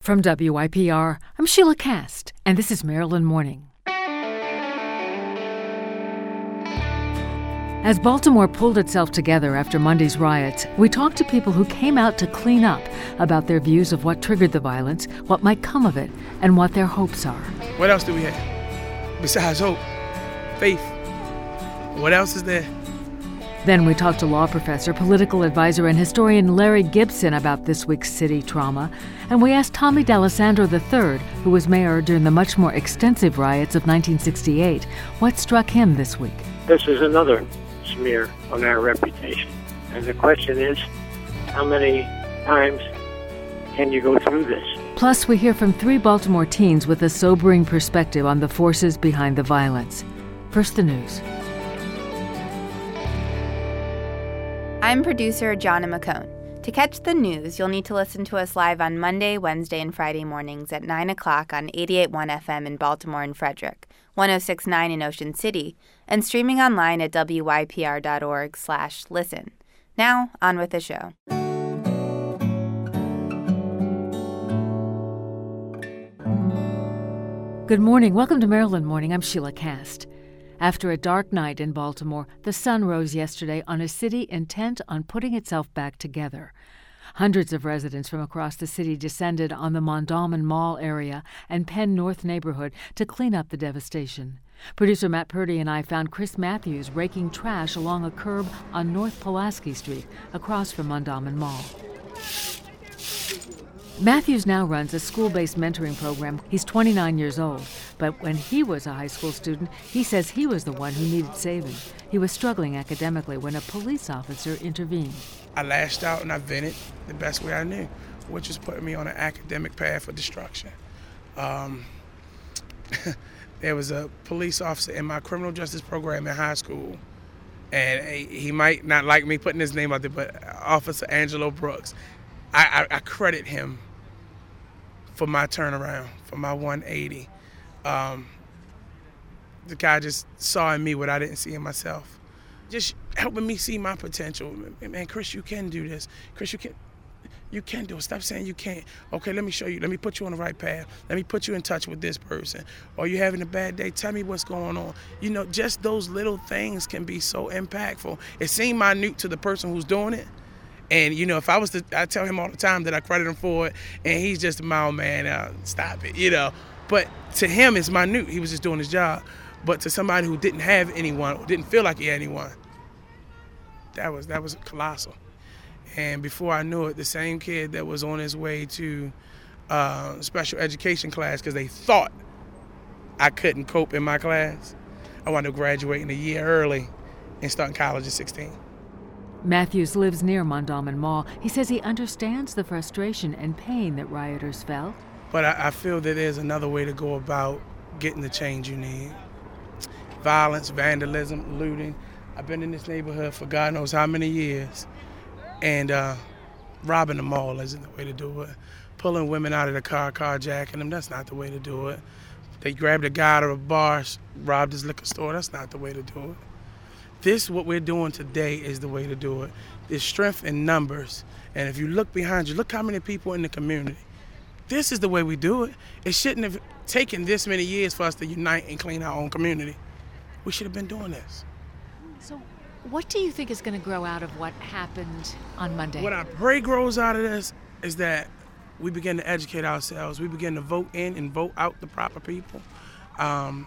From WYPR, I'm Sheila Cast, and this is Maryland Morning. As Baltimore pulled itself together after Monday's riots, we talked to people who came out to clean up about their views of what triggered the violence, what might come of it, and what their hopes are. What else do we have besides hope? Faith. What else is there? Then we talked to law professor, political advisor, and historian Larry Gibson about this week's city trauma. And we asked Tommy D'Alessandro III, who was mayor during the much more extensive riots of 1968, what struck him this week. This is another smear on our reputation. And the question is, how many times can you go through this? Plus, we hear from 3 Baltimore teens with a sobering perspective on the forces behind the violence. First, the news. I'm producer Jonna McCone. To catch the news, you'll need to listen to us live on Monday, Wednesday, and Friday mornings at 9 o'clock on 88.1 FM in Baltimore and Frederick, 106.9 in Ocean City, and streaming online at wypr.org/listen. Now, on with the show. Good morning. Welcome to Maryland Morning. I'm Sheila Cast. After a dark night in Baltimore, the sun rose yesterday on a city intent on putting itself back together. Hundreds of residents from across the city descended on the Mondawmin Mall area and Penn North neighborhood to clean up the devastation. Producer Matt Purdy and I found Chris Matthews raking trash along a curb on North Pulaski Street, across from Mondawmin Mall. Matthews now runs a school-based mentoring program. He's 29 years old, but when he was a high school student, he says he was the one who needed saving. He was struggling academically when a police officer intervened. I lashed out and I vented the best way I knew, which was putting me on an academic path for destruction. There was a police officer in my criminal justice program in high school, and he might not like me putting his name out there, but Officer Angelo Brooks. I credit him for my turnaround, for my 180. The guy just saw in me what I didn't see in myself. Just helping me see my potential. Man, Chris, you can do this. Chris, you can do it. Stop saying you can't. Okay, let me show you. Let me put you on the right path. Let me put you in touch with this person. Or you having a bad day, tell me what's going on. You know, just those little things can be so impactful. It seemed minute to the person who's doing it. And, you know, if I was to, I tell him all the time that I credit him for it, and he's just a mild man, stop it, you know. But to him, it's minute. He was just doing his job. But to somebody who didn't have anyone, or didn't feel like he had anyone, that was colossal. And before I knew it, the same kid that was on his way to special education class because they thought I couldn't cope in my class, I wound up graduating a year early and starting college at 16. Matthews lives near Mondawmin Mall. He says he understands the frustration and pain that rioters felt. But I feel that there's another way to go about getting the change you need. Violence, vandalism, looting. I've been in this neighborhood for God knows how many years. And robbing the mall isn't the way to do it. Pulling women out of the car, carjacking them, that's not the way to do it. They grabbed a guy out of a bar, robbed his liquor store, that's not the way to do it. This, what we're doing today, is the way to do it. There's strength in numbers. And if you look behind you, look how many people in the community. This is the way we do it. It shouldn't have taken this many years for us to unite and clean our own community. We should have been doing this. So what do you think is going to grow out of what happened on Monday? What I pray grows out of this is that we begin to educate ourselves. We begin to vote in and vote out the proper people. I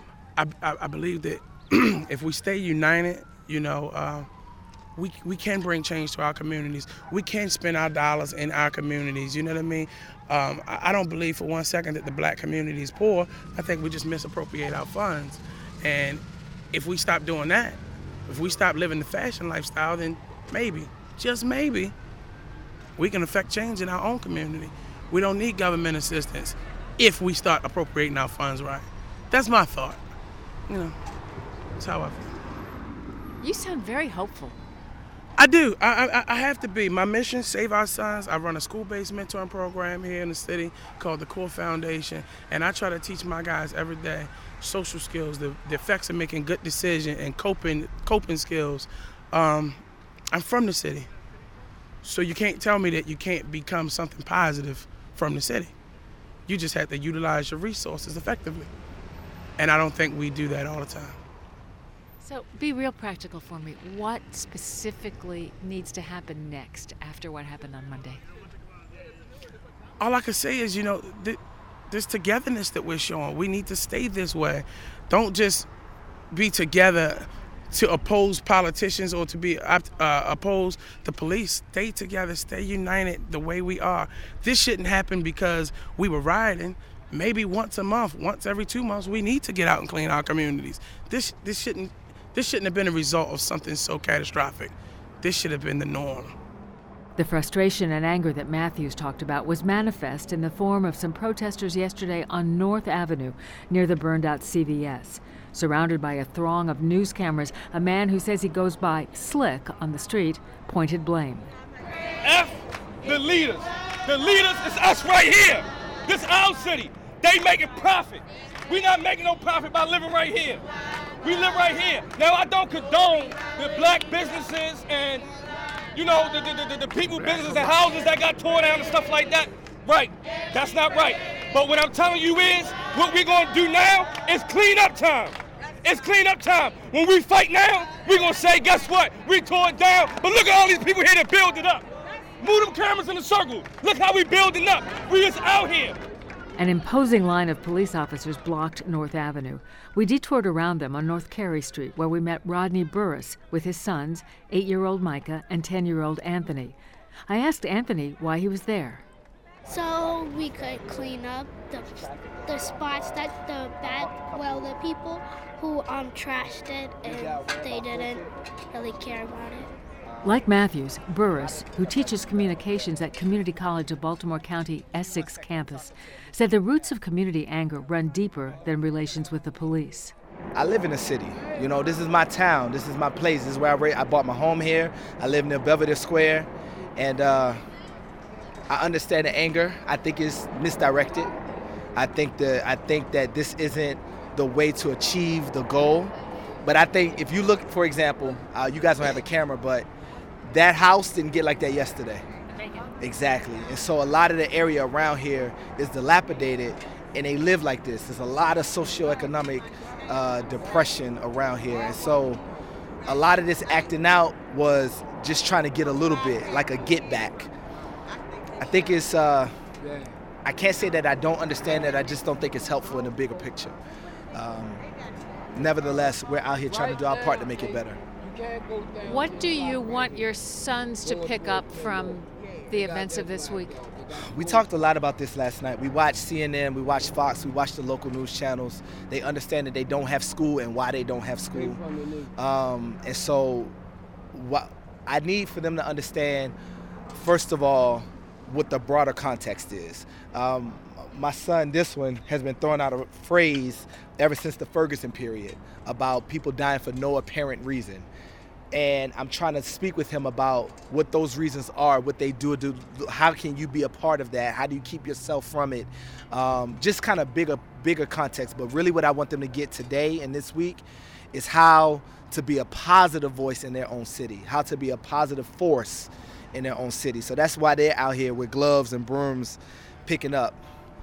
believe that if we stay united, you know, we can bring change to our communities. We can spend our dollars in our communities, you know what I mean? I don't believe for one second that the black community is poor. I think we just misappropriate our funds. And if we stop doing that, if we stop living the fashion lifestyle, then maybe, just maybe, we can affect change in our own community. We don't need government assistance if we start appropriating our funds right. That's my thought, you know. That's how I feel. You sound very hopeful. I do. I have to be. My mission, Save Our Sons. I run a school-based mentoring program here in the city called the Core Foundation, and I try to teach my guys every day social skills, the effects of making good decisions and coping skills. I'm from the city, so you can't tell me that you can't become something positive from the city. You just have to utilize your resources effectively. And I don't think we do that all the time. So be real practical for me. What specifically needs to happen next after what happened on Monday? All I can say is, this togetherness that we're showing, we need to stay this way. Don't just be together to oppose politicians or to be oppose the police. Stay together, stay united the way we are. This shouldn't happen because we were rioting. Maybe once a month, once every 2 months, we need to get out and clean our communities. This shouldn't have been a result of something so catastrophic. This should have been the norm. The frustration and anger that Matthews talked about was manifest in the form of some protesters yesterday on North Avenue near the burned-out CVS. Surrounded by a throng of news cameras, a man who says he goes by Slick on the street pointed blame. F the leaders. The leaders is us right here. This is our city. They making profit. We not making no profit by living right here. We live right here. Now, I don't condone the black businesses and the people businesses and houses that got torn down and stuff like that. Right, that's not right. But what I'm telling you is, what we're gonna do now is clean up time. It's clean up time. When we fight now, we're gonna say, guess what? We tore it down, but look at all these people here that build it up. Move them cameras in a circle. Look how we building up. We just out here. An imposing line of police officers blocked North Avenue. We detoured around them on North Carey Street, where we met Rodney Burris with his sons, 8-year-old Micah and 10-year-old Anthony. I asked Anthony why he was there. So we could clean up the spots that the people who trashed it and they didn't really care about it. Like Matthews, Burris, who teaches communications at Community College of Baltimore County Essex campus, said the roots of community anger run deeper than relations with the police. I live in a city. This is my town. This is my place. This is where I bought my home here. I live near Belvedere Square. And I understand the anger. I think it's misdirected. I think that this isn't the way to achieve the goal. But I think if you look, for example, you guys don't have a camera, but that house didn't get like that yesterday. Exactly. And so a lot of the area around here is dilapidated, and they live like this. There's a lot of socioeconomic depression around here. And so a lot of this acting out was just trying to get a little bit, like a get back. I think it's, I can't say that I don't understand it, I just don't think it's helpful in the bigger picture. Nevertheless, we're out here trying to do our part to make it better. What do you want your sons to pick up from the events of this week? We talked a lot about this last night. We watched CNN, we watched Fox, we watched the local news channels. They understand that they don't have school and why they don't have school. And so what I need for them to understand, first of all, what the broader context is. My son, this one, has been throwing out a phrase ever since the Ferguson period about people dying for no apparent reason. And I'm trying to speak with him about what those reasons are, what they do, how can you be a part of that? How do you keep yourself from it? Just kind of bigger context. But really what I want them to get today and this week is how to be a positive voice in their own city, how to be a positive force in their own city. So that's why they're out here with gloves and brooms picking up.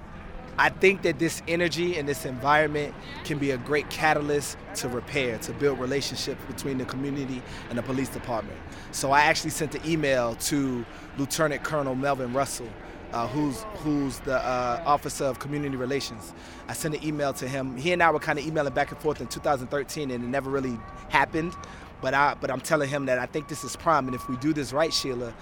I think that this energy and this environment can be a great catalyst to repair, to build relationships between the community and the police department. So I actually sent an email to Lieutenant Colonel Melvin Russell, who's the Officer of Community Relations. I sent an email to him. He and I were kind of emailing back and forth in 2013, and it never really happened. But I'm telling him that I think this is prime, and if we do this right, Sheila,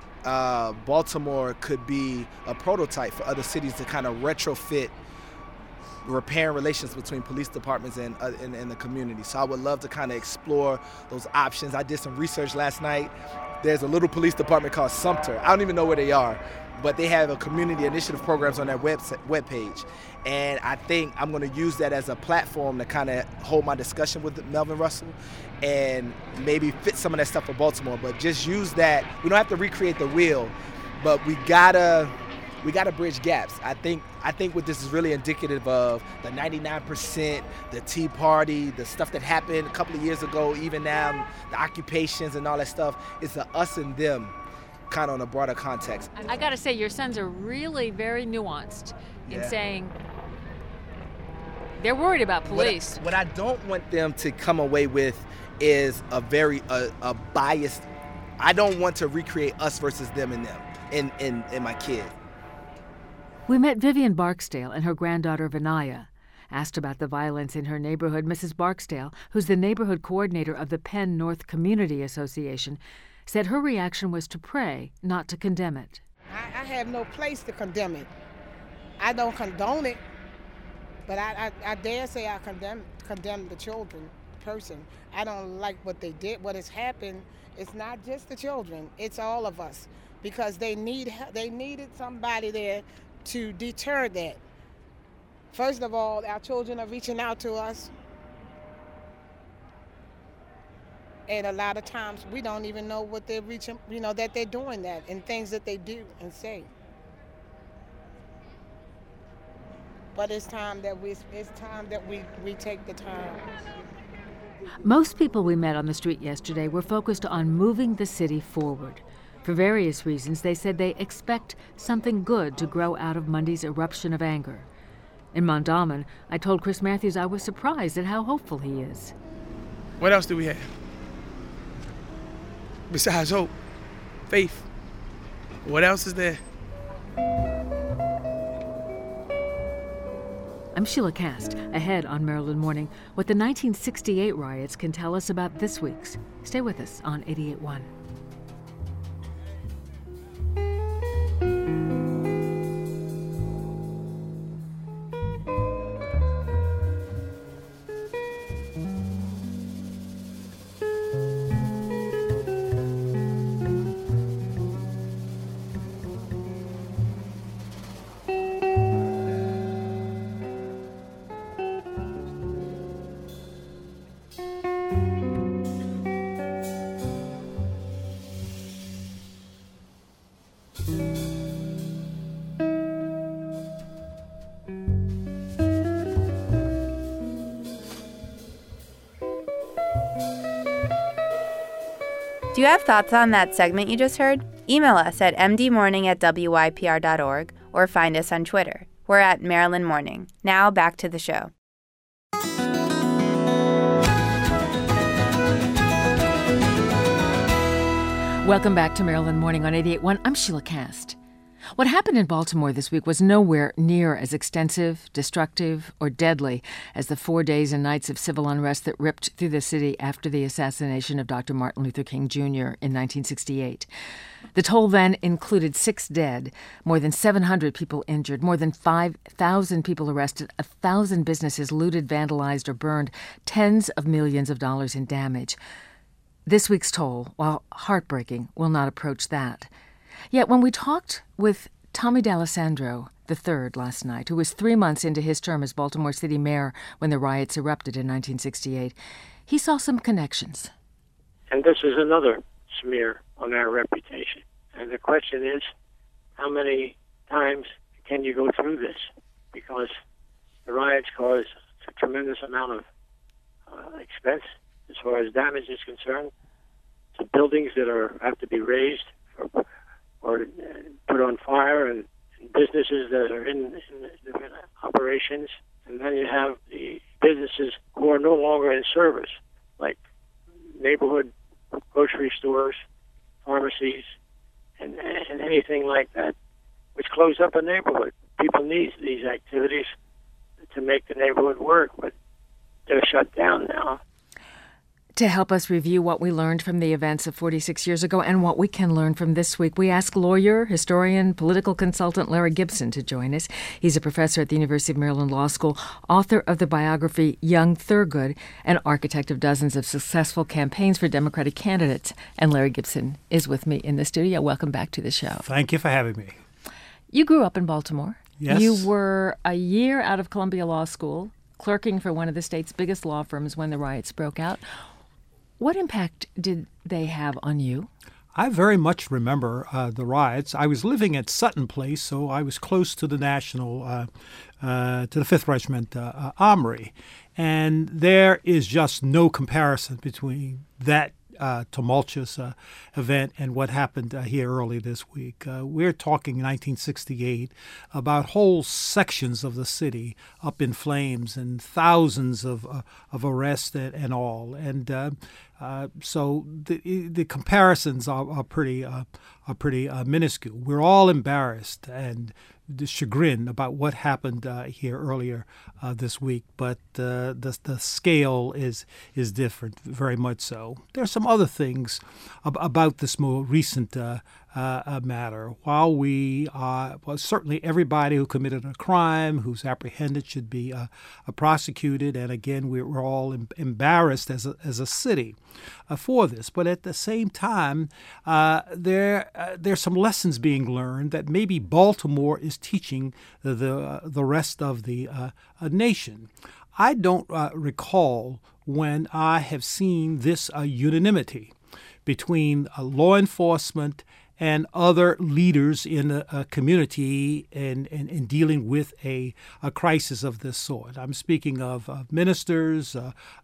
Baltimore could be a prototype for other cities to kind of retrofit repairing relations between police departments and the community. So I would love to kind of explore those options. I did some research last night. There's a little police department called Sumter. I don't even know where they are, but they have a community initiative programs on their webpage. And I think I'm going to use that as a platform to kind of hold my discussion with Melvin Russell and maybe fit some of that stuff for Baltimore. But just use that. We don't have to recreate the wheel, but we gotta bridge gaps. I think what this is really indicative of, the 99%, the Tea Party, the stuff that happened a couple of years ago, even now, the occupations and all that stuff, it's the us and them kind of on a broader context. I got to say, your sons are really very nuanced. in saying they're worried about police. What I don't want them to come away with is a very biased. I don't want to recreate us versus them and them in my kids. We met Vivian Barksdale and her granddaughter Vinaya. Asked about the violence in her neighborhood, Mrs. Barksdale, who's the neighborhood coordinator of the Penn North Community Association, said her reaction was to pray, not to condemn it. I have no place to condemn it. I don't condone it, but I dare say I condemn the children person. I don't like what they did. What has happened, it's not just the children, it's all of us, because they needed somebody there to deter that. First of all, our children are reaching out to us, and a lot of times we don't even know what they're reaching, that they're doing that and things that they do and say. But it's time that we take the time. Most people we met on the street yesterday were focused on moving the city forward. For various reasons, they said they expect something good to grow out of Monday's eruption of anger. In Mondawmin, I told Chris Matthews I was surprised at how hopeful he is. What else do we have? Besides hope, faith. What else is there? I'm Sheila Cast. Ahead on Maryland Morning, what the 1968 riots can tell us about this week's. Stay with us on 88.1. Do you have thoughts on that segment you just heard? Email us at mdmorning@wypr.org or find us on Twitter. We're at Maryland Morning. Now back to the show. Welcome back to Maryland Morning on 88.1. I'm Sheila Cast. What happened in Baltimore this week was nowhere near as extensive, destructive, or deadly as the 4 days and nights of civil unrest that ripped through the city after the assassination of Dr. Martin Luther King Jr. in 1968. The toll then included 6 dead, more than 700 people injured, more than 5,000 people arrested, 1,000 businesses looted, vandalized, or burned, tens of millions of dollars in damage. This week's toll, while heartbreaking, will not approach that. Yet when we talked with Tommy D'Alessandro III last night, who was 3 months into his term as Baltimore City Mayor when the riots erupted in 1968, he saw some connections. And this is another smear on our reputation. And the question is, how many times can you go through this? Because the riots caused a tremendous amount of expense as far as damage is concerned. The buildings that have to be razed or put on fire, and businesses that are in different operations. And then you have the businesses who are no longer in service, like neighborhood grocery stores, pharmacies, and anything like that, which close up a neighborhood. People need these activities to make the neighborhood work, but they're shut down now. To help us review what we learned from the events of 46 years ago and what we can learn from this week, we asked lawyer, historian, political consultant Larry Gibson to join us. He's a professor at the University of Maryland Law School, author of the biography Young Thurgood, and architect of dozens of successful campaigns for Democratic candidates. And Larry Gibson is with me in the studio. Welcome back to the show. Thank you for having me. You grew up in Baltimore. Yes. You were a year out of Columbia Law School, clerking for one of the state's biggest law firms when the riots broke out. What impact did they have on you? I very much remember the riots. I was living at Sutton Place, so I was close to the to the 5th Regiment Armory. And there is just no comparison between that tumultuous event and what happened here early this week. We're talking 1968 about whole sections of the city up in flames and thousands of arrests and all. And so the comparisons are pretty minuscule. We're all embarrassed and chagrined about what happened here earlier this week, but the scale is different, very much so. There are some other things about this more recent matter. While certainly everybody who committed a crime, who's apprehended, should be prosecuted, and again, we're all embarrassed as a city for this. But at the same time, there's some lessons being learned that maybe Baltimore is teaching the rest of the nation. I don't recall when I have seen this unanimity between law enforcement and other leaders in a community in dealing with a crisis of this sort. I'm speaking of ministers,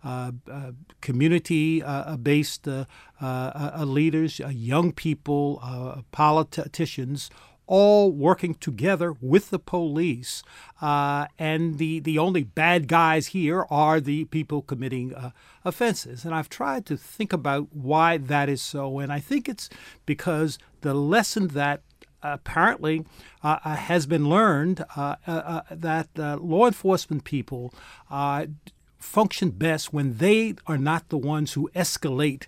community-based leaders, young people, politicians, all working together with the police. And the only bad guys here are the people committing offenses. And I've tried to think about why that is so. And I think it's because the lesson that apparently has been learned that law enforcement people function best when they are not the ones who escalate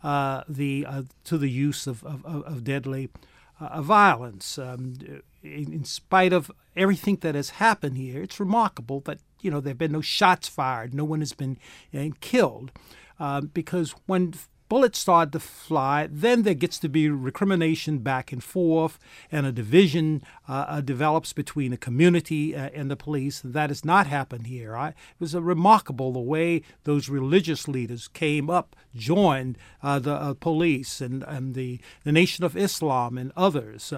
to the use of deadly violence. In spite of everything that has happened here, it's remarkable that there have been no shots fired, no one has been killed, because when bullets start to fly, then there gets to be recrimination back and forth, and a division develops between the community and the police. And that has not happened here. It was remarkable the way those religious leaders came up, joined the police and the Nation of Islam and others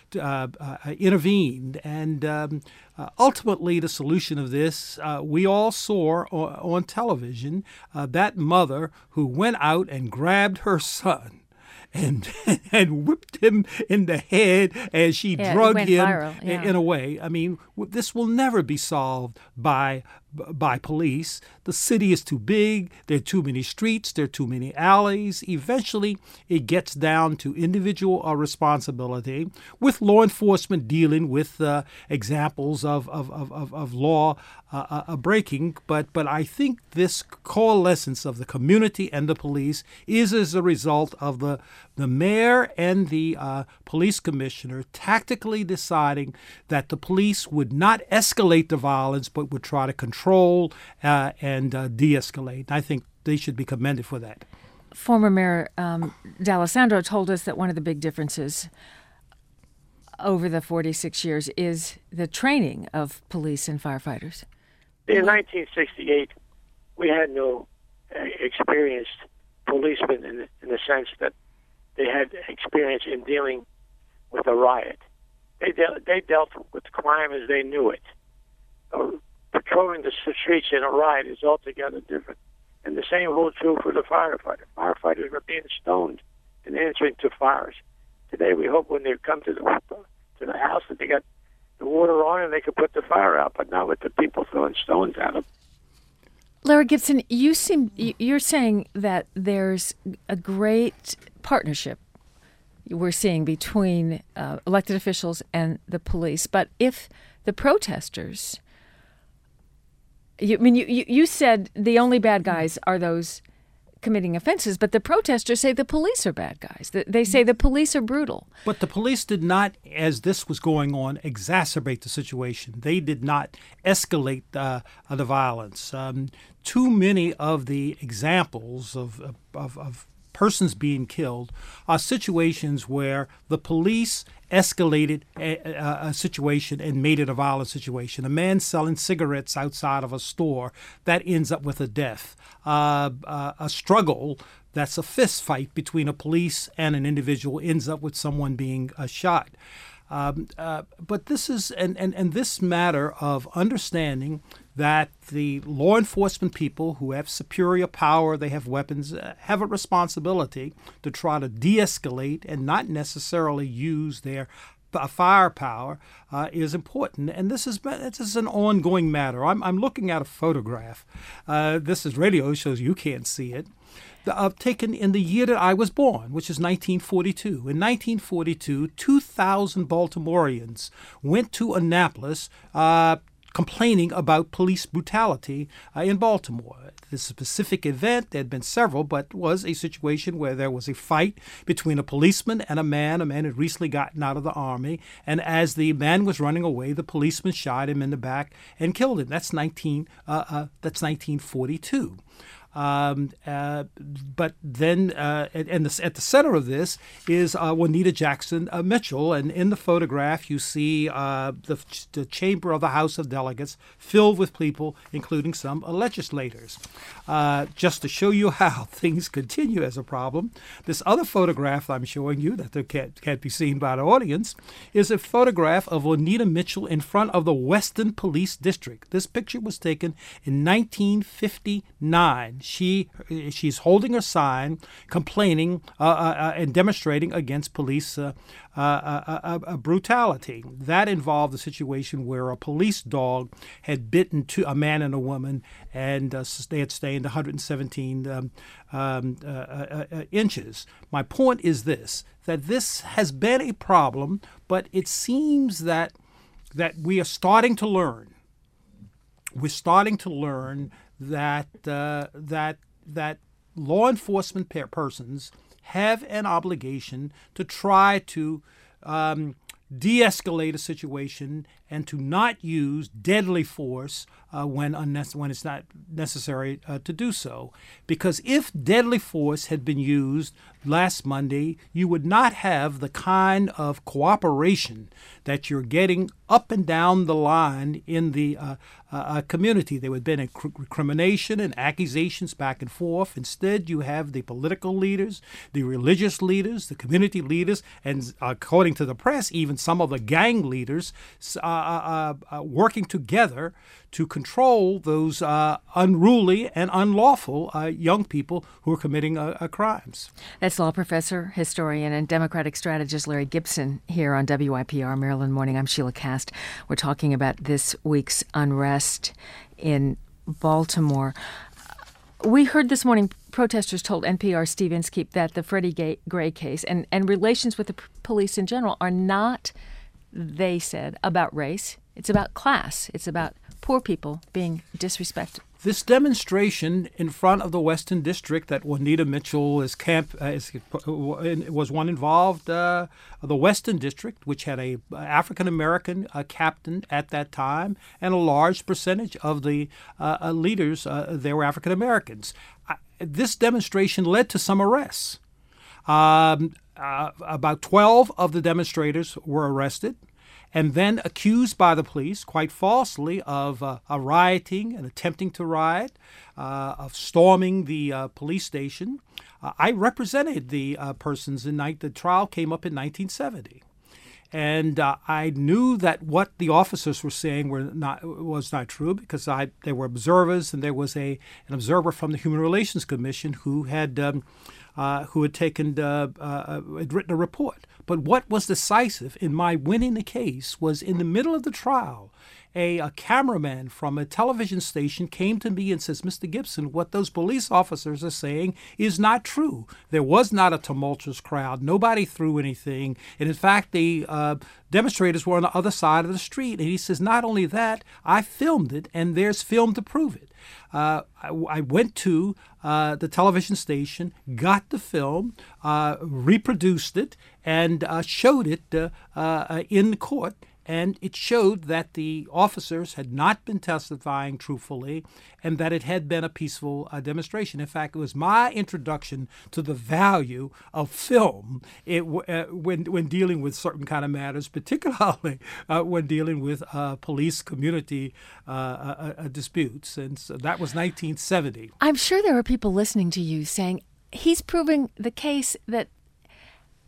intervened. And ultimately, the solution of this, we all saw on television, that mother who went out and grabbed her son and whipped him in the head as she drug him viral, in a way. I mean, this will never be solved by police. The city is too big. There are too many streets. There are too many alleys. Eventually, it gets down to individual responsibility, with law enforcement dealing with examples of law breaking. But I think this coalescence of the community and the police is as a result of the mayor and the police commissioner tactically deciding that the police would not escalate the violence, but would try to control and de-escalate. I think they should be commended for that. Former Mayor D'Alessandro told us that one of the big differences over the 46 years is the training of police and firefighters. In 1968, we had no experienced policemen in the sense that they had experience in dealing with a riot. They dealt with crime as they knew it. Patrolling the streets in a riot is altogether different. And the same holds true for the firefighter. Firefighters were being stoned and answering to fires. Today, we hope when they come to the house that they got the water on and they can put the fire out, but not with the people throwing stones at them. Larry Gibson, you're saying that there's a great partnership we're seeing between elected officials and the police, but if the protesters, you said the only bad guys are those committing offenses, but the protesters say the police are bad guys. They say the police are brutal. But the police did not, as this was going on, exacerbate the situation. They did not escalate the violence. Too many of the examples of persons being killed are situations where the police escalated a situation and made it a violent situation. A man selling cigarettes outside of a store, that ends up with a death. A struggle that's a fist fight between a police and an individual ends up with someone being shot. But this is and this matter of understanding that the law enforcement people who have superior power, they have weapons, have a responsibility to try to de-escalate and not necessarily use their firepower is important, and this is an ongoing matter. I'm looking at a photograph. This is radio, shows you can't see it. Taken in the year that I was born, which is 1942. In 1942, 2,000 Baltimoreans went to Annapolis complaining about police brutality in Baltimore. This specific event, there had been several, but was a situation where there was a fight between a policeman and a man. A man had recently gotten out of the Army, and as the man was running away, the policeman shot him in the back and killed him. That's 1942. But then, at the center of this is Juanita Jackson Mitchell, and in the photograph you see the chamber of the House of Delegates filled with people, including some legislators. Just to show you how things continue as a problem, this other photograph I'm showing you that can't be seen by the audience is a photograph of Juanita Mitchell in front of the Weston Police District. This picture was taken in 1959. She's holding a sign complaining and demonstrating against police brutality. That involved a situation where a police dog had bitten a man and a woman, and they had stained 117 inches. My point is this, that this has been a problem, but it seems that we are starting to learn. We're starting to learn that law enforcement persons have an obligation to try to de-escalate a situation and to not use deadly force when it's not necessary to do so. Because if deadly force had been used last Monday, you would not have the kind of cooperation that you're getting up and down the line in the community. There would have been recrimination and accusations back and forth. Instead, you have the political leaders, the religious leaders, the community leaders, and according to the press, even some of the gang leaders working together to control those unruly and unlawful young people who are committing crimes. That's law professor, historian, and Democratic strategist Larry Gibson here on WIPR Maryland Morning. I'm Sheila Cast. We're talking about this week's unrest in Baltimore. We heard this morning protesters told NPR's Steve Inskeep that the Freddie Gray case and relations with the police in general are not, they said, about race. It's about class. It's about poor people being disrespected. This demonstration in front of the Weston District that Juanita Mitchell was one involved the Weston District, which had a African-American captain at that time, and a large percentage of the leaders there were African-Americans. This demonstration led to some arrests. About 12 of the demonstrators were arrested and then accused by the police, quite falsely, of rioting and attempting to riot, of storming the police station. I represented the persons the trial came up in 1970. And I knew that what the officers were saying was not true because they were observers, and there was an observer from the Human Relations Commission who had written a report. But what was decisive in my winning the case was in the middle of the trial, a cameraman from a television station came to me and says, "Mr. Gibson, what those police officers are saying is not true. There was not a tumultuous crowd. Nobody threw anything. And in fact, the demonstrators were on the other side of the street." And he says, "Not only that, I filmed it, and there's film to prove it." I went to the television station, got the film, reproduced it, and showed it in court. And it showed that the officers had not been testifying truthfully and that it had been a peaceful demonstration. In fact, it was my introduction to the value of film when dealing with certain kind of matters, particularly when dealing with police community disputes. And so that was 1970. I'm sure there are people listening to you saying, he's proving the case that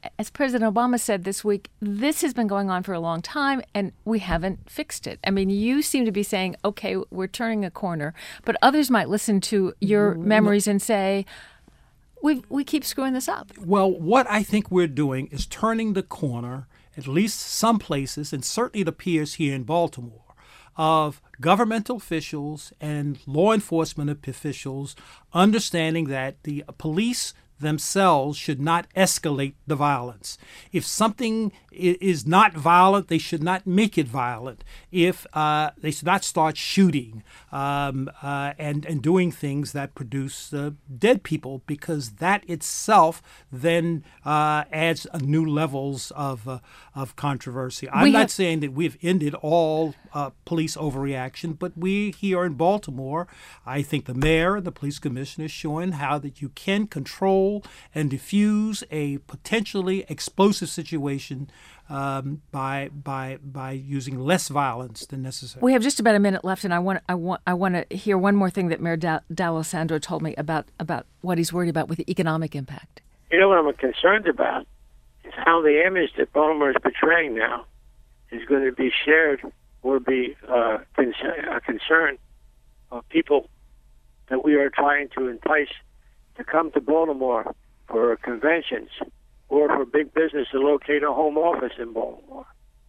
as President Obama said this week, this has been going on for a long time and we haven't fixed it. I mean, you seem to be saying, okay, we're turning a corner, but others might listen to your memories and say, we keep screwing this up. Well, what I think we're doing is turning the corner, at least some places, and certainly it appears here in Baltimore, of governmental officials and law enforcement officials understanding that the police themselves should not escalate the violence. If something is not violent, they should not make it violent. If they should not start shooting and doing things that produce dead people, because that itself then adds new levels of controversy. I'm not saying that we've ended all police overreaction, but we here in Baltimore, I think the mayor and the police commissioner is showing how that you can control and diffuse a potentially explosive situation by using less violence than necessary. We have just about a minute left, and I want to hear one more thing that Mayor D'Alessandro told me about what he's worried about with the economic impact. You know what I'm concerned about is how the image that Baltimore is portraying now is going to be shared or be a concern of people that we are trying to entice to come to Baltimore for conventions or for big business to locate a home office in Baltimore.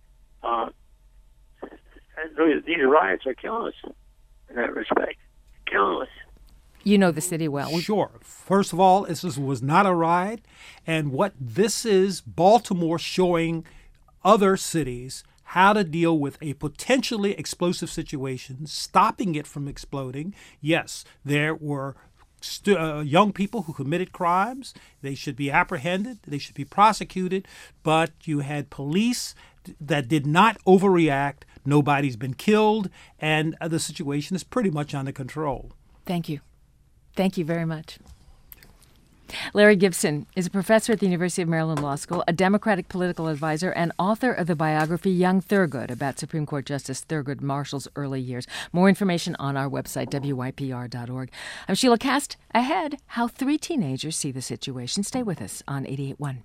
These riots are killing us in that respect. Killing us. You know the city well. Sure. First of all, this was not a riot. And what this is, Baltimore showing other cities how to deal with a potentially explosive situation, stopping it from exploding. Yes, there were young people who committed crimes. They should be apprehended. They should be prosecuted. But you had police that did not overreact. Nobody's been killed. And the situation is pretty much under control. Thank you. Thank you very much. Larry Gibson is a professor at the University of Maryland Law School, a Democratic political advisor, and author of the biography Young Thurgood about Supreme Court Justice Thurgood Marshall's early years. More information on our website, wypr.org. I'm Sheila Cast. Ahead, how 3 teenagers see the situation. Stay with us on 88.1.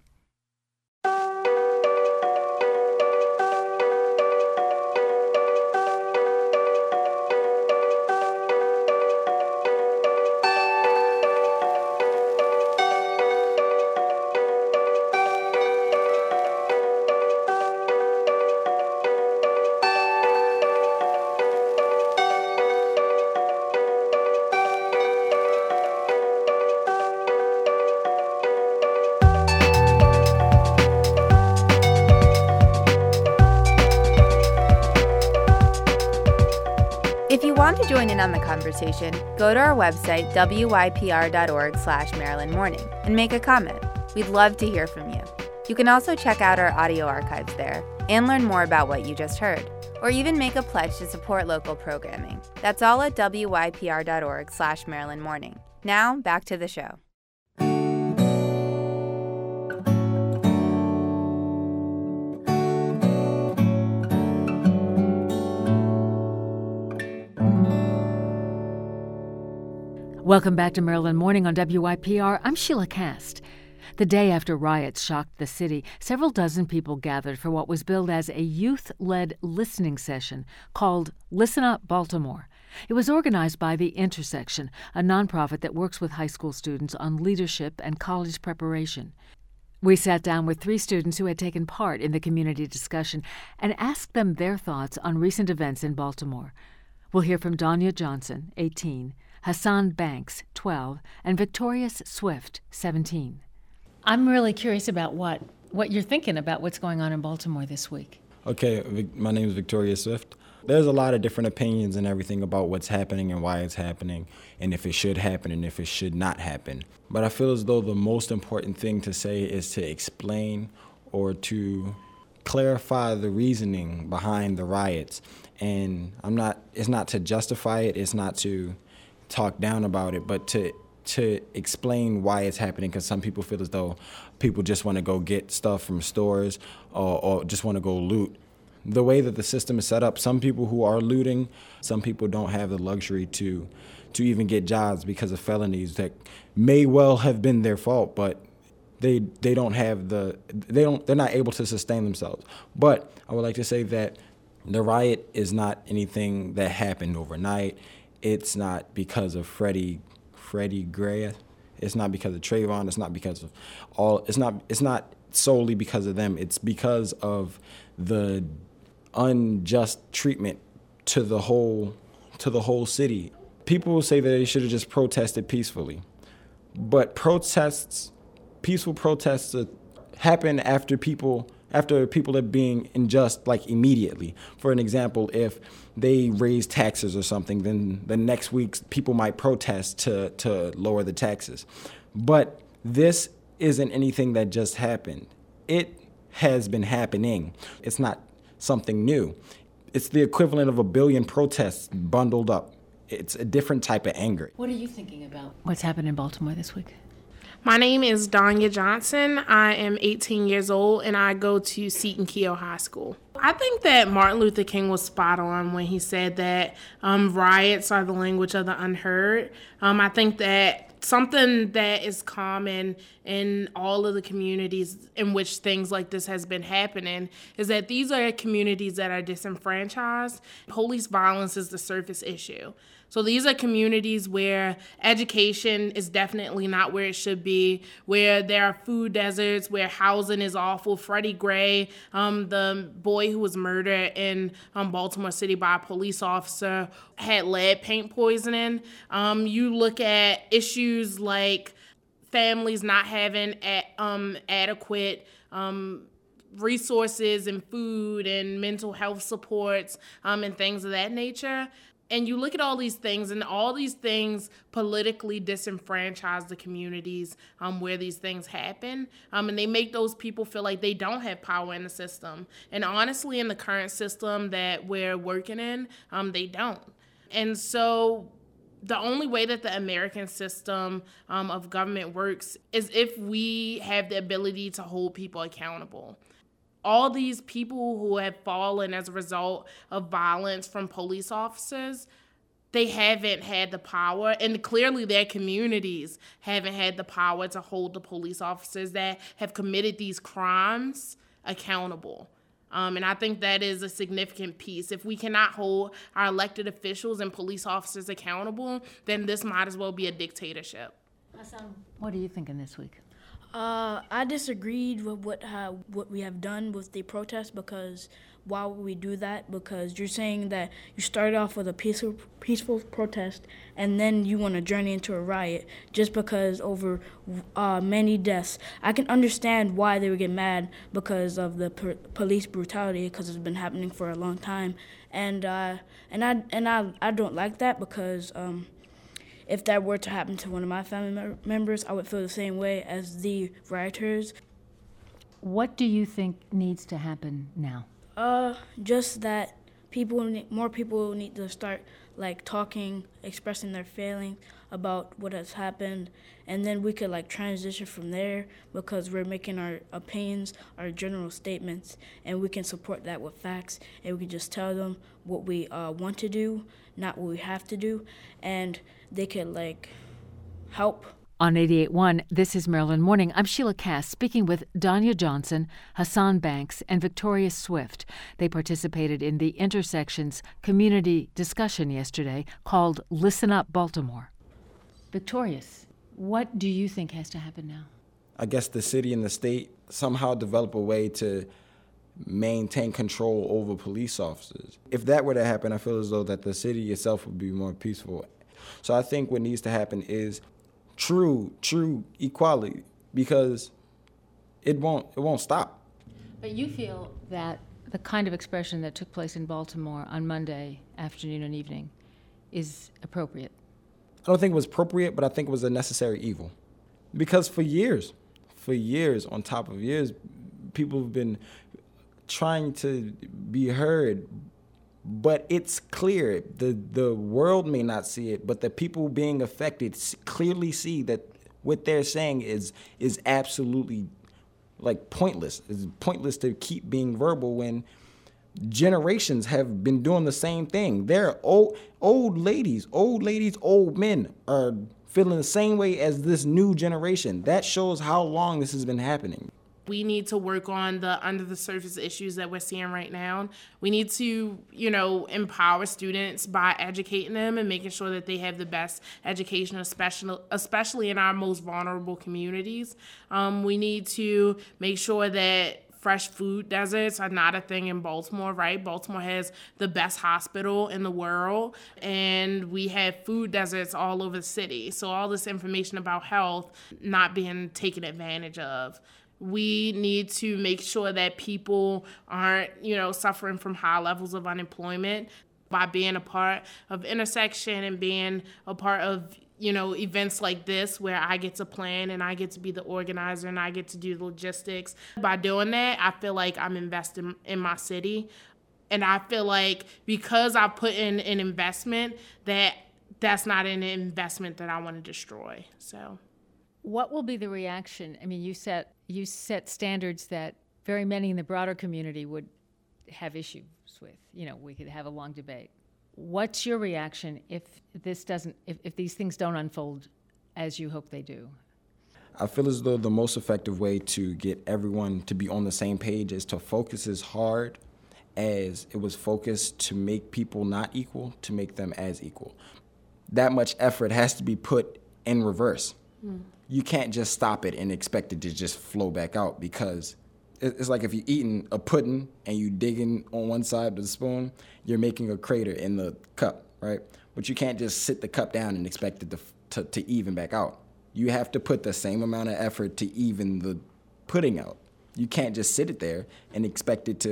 If you want to join in on the conversation, go to our website, wypr.org/Maryland Morning, and make a comment. We'd love to hear from you. You can also check out our audio archives there and learn more about what you just heard, or even make a pledge to support local programming. That's all at wypr.org/Maryland Morning. Now, back to the show. Welcome back to Maryland Morning on WYPR. I'm Sheila Cast. The day after riots shocked the city, several dozen people gathered for what was billed as a youth-led listening session called Listen Up Baltimore. It was organized by The Intersection, a nonprofit that works with high school students on leadership and college preparation. We sat down with 3 students who had taken part in the community discussion and asked them their thoughts on recent events in Baltimore. We'll hear from Danya Johnson, 18, Hassan Banks, 12, and Victorious Swift, 17. I'm really curious about what you're thinking about what's going on in Baltimore this week. Okay, my name is Victorious Swift. There's a lot of different opinions and everything about what's happening and why it's happening, and if it should happen and if it should not happen. But I feel as though the most important thing to say is to explain or to clarify the reasoning behind the riots. And it's not to justify it, it's not to talk down about it, but to explain why it's happening, because some people feel as though people just want to go get stuff from stores or just want to go loot. The way that the system is set up, some people who are looting, some people don't have the luxury to even get jobs because of felonies that may well have been their fault, but they're not able to sustain themselves. But I would like to say that the riot is not anything that happened overnight. It's not because of Freddie Gray. It's not because of Trayvon. It's not because of it's not solely because of them. It's because of the unjust treatment to the whole city. People will say that they should have just protested peacefully. But peaceful protests happen after people are being unjust, like immediately. For an example, if they raise taxes or something, then the next week people might protest to lower the taxes. But this isn't anything that just happened. It has been happening. It's not something new. It's the equivalent of 1 billion protests bundled up. It's a different type of anger. What are you thinking about what's happened in Baltimore this week? My name is Danya Johnson. I am 18 years old, and I go to Seton Keough High School. I think that Martin Luther King was spot on when he said that riots are the language of the unheard. I think that something that is common in all of the communities in which things like this has been happening is that these are communities that are disenfranchised. Police violence is the surface issue. So these are communities where education is definitely not where it should be, where there are food deserts, where housing is awful. Freddie Gray, the boy who was murdered in Baltimore City by a police officer, had lead paint poisoning. You look at issues like families not having adequate resources and food and mental health supports and things of that nature. And you look at all these things, and all these things politically disenfranchise the communities where these things happen. And they make those people feel like they don't have power in the system. And honestly, in the current system that we're working in, they don't. And so the only way that the American system of government works is if we have the ability to hold people accountable. All these people who have fallen as a result of violence from police officers, they haven't had the power, and clearly their communities haven't had the power to hold the police officers that have committed these crimes accountable. And I think that is a significant piece. If we cannot hold our elected officials and police officers accountable, then this might as well be a dictatorship. Hassan, what are you thinking this week? I disagreed with what we have done with the protest, because why would we do that? Because you're saying that you started off with a peaceful protest and then you want to journey into a riot just because over many deaths. I can understand why they would get mad because of the police brutality, because it's been happening for a long time, and I don't like that, because if that were to happen to one of my family members, I would feel the same way as the rioters. What do you think needs to happen now? Just that more people need to start talking, expressing their feeling about what has happened, and then we could transition from there, because we're making our opinions, our general statements, and we can support that with facts, and we can just tell them what we want to do, not what we have to do, and they could help. On 88.1, this is Maryland Morning. I'm Sheila Cass, speaking with Danya Johnson, Hassan Banks, and Victoria Swift. They participated in the Intersections community discussion yesterday called Listen Up Baltimore. Victorious, what do you think has to happen now? I guess the city and the state somehow develop a way to maintain control over police officers. If that were to happen, I feel as though that the city itself would be more peaceful. So I think what needs to happen is true equality, because it won't stop. But you feel that the kind of expression that took place in Baltimore on Monday afternoon and evening is appropriate? I don't think it was appropriate, but I think it was a necessary evil. Because for years, on top of years, people have been trying to be heard, but it's clear. The world may not see it, but the people being affected clearly see that what they're saying is absolutely pointless. It's pointless to keep being verbal when generations have been doing the same thing. They're old ladies, old men are feeling the same way as this new generation. That shows how long this has been happening. We need to work on the under the surface issues that we're seeing right now. We need to, empower students by educating them and making sure that they have the best education, especially in our most vulnerable communities. We need to make sure that fresh food deserts are not a thing in Baltimore, right? Baltimore has the best hospital in the world, and we have food deserts all over the city. So all this information about health not being taken advantage of. We need to make sure that people aren't, suffering from high levels of unemployment by being a part of Intersection and being a part of, events like this where I get to plan and I get to be the organizer and I get to do the logistics. By doing that, I feel like I'm investing in my city. And I feel like because I put in an investment, that's not an investment that I want to destroy. So, what will be the reaction? I mean, you set standards that very many in the broader community would have issues with. We could have a long debate. What's your reaction if these things don't unfold as you hope they do? I feel as though the most effective way to get everyone to be on the same page is to focus as hard as it was focused to make people not equal, to make them as equal. That much effort has to be put in reverse. You can't just stop it and expect it to just flow back out, because it's like if you're eating a pudding and you digging on one side of the spoon, you're making a crater in the cup, right? But you can't just sit the cup down and expect it to even back out. You have to put the same amount of effort to even the pudding out. You can't just sit it there and expect it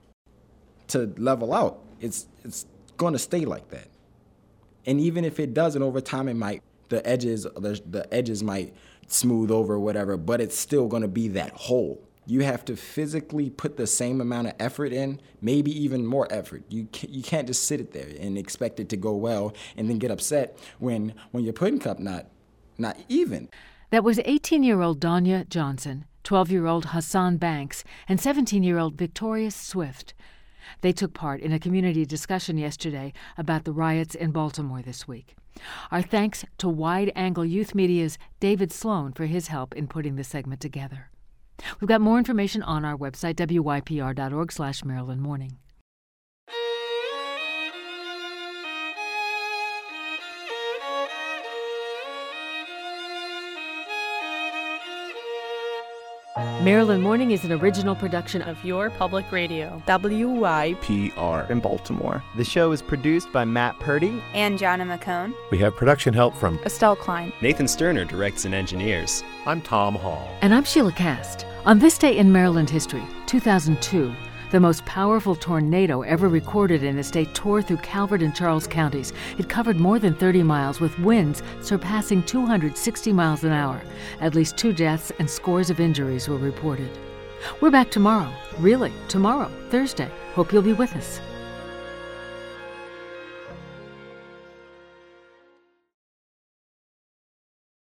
to level out. It's going to stay like that. And even if it doesn't, over time the edges might smooth over or whatever, but it's still going to be that hole. You have to physically put the same amount of effort in, maybe even more effort. You can't just sit it there and expect it to go well and then get upset when your pudding cup not even. That was 18-year-old Danya Johnson, 12-year-old Hassan Banks, and 17-year-old Victoria Swift. They took part in a community discussion yesterday about the riots in Baltimore this week. Our thanks to Wide Angle Youth Media's David Sloan for his help in putting the segment together. We've got more information on our website, wypr.org/Maryland Morning. Maryland Morning is an original production of Your Public Radio, WYPR in Baltimore. The show is produced by Matt Purdy and Jonna McCone. We have production help from Estelle Klein. Nathan Sterner directs and engineers. I'm Tom Hall. And I'm Sheila Cast. On this day in Maryland history, 2002, the most powerful tornado ever recorded in the state tore through Calvert and Charles counties. It covered more than 30 miles with winds surpassing 260 miles an hour. At least 2 deaths and scores of injuries were reported. We're back tomorrow. Really, tomorrow, Thursday. Hope you'll be with us.